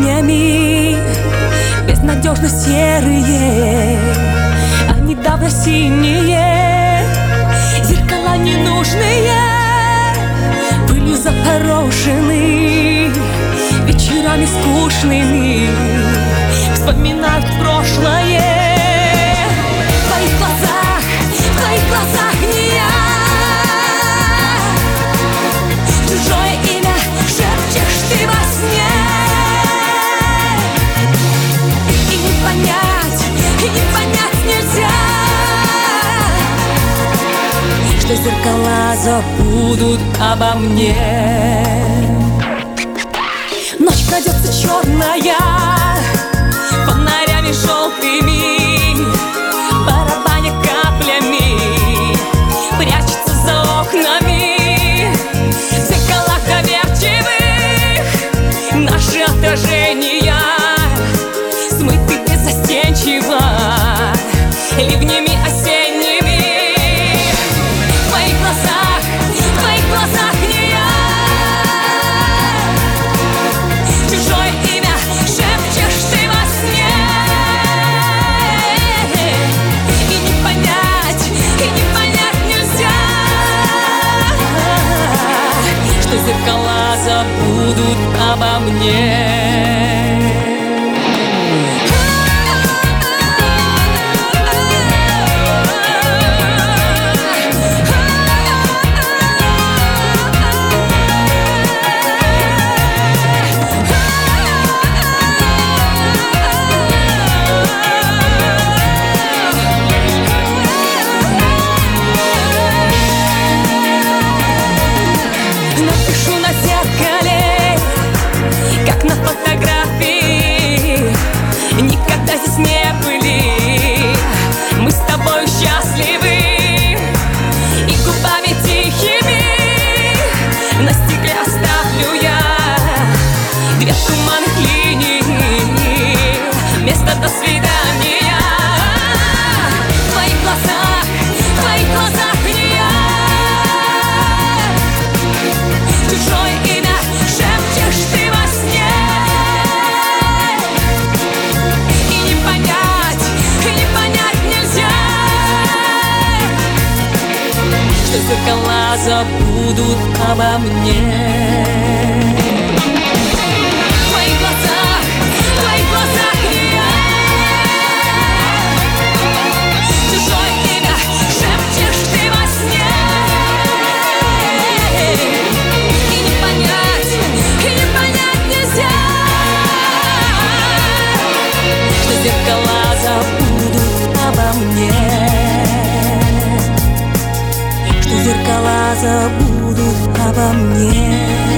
крыльями, безнадежно серые, а недавно синие. Зеркала ненужные, пылью запорошены, вечерами скучными вспоминают прошлое. В твоих глазах не я. Чужое имя шепчешь ты во сне. И не понять нельзя, что зеркала забудут обо мне. Ночь крадется черная, фонарями желтыми, барабаня каплями, прячется за окнами. В зеркалах доверчивых наши отражения смыты беззастенчиво ливнями осенними. В твоих глазах не я. Чужое имя шепчешь ты во сне. И не понять нельзя, что зеркала забудут обо мне. Напишу на зеркале, как на фотографии. Никогда здесь не были мы с тобой счастливы. И губами тихими на стекле оставлю я две туманных линии, место до свидания. В твоих глазах не я. Чужое имя шепчешь ты во сне. И не понять нельзя, что зеркала забудут обо мне. В твоих глазах не я. Чужое имя шепчешь ты во сне. И не понять нельзя, что зеркала забудут обо мне. Что зеркала забудут обо мне.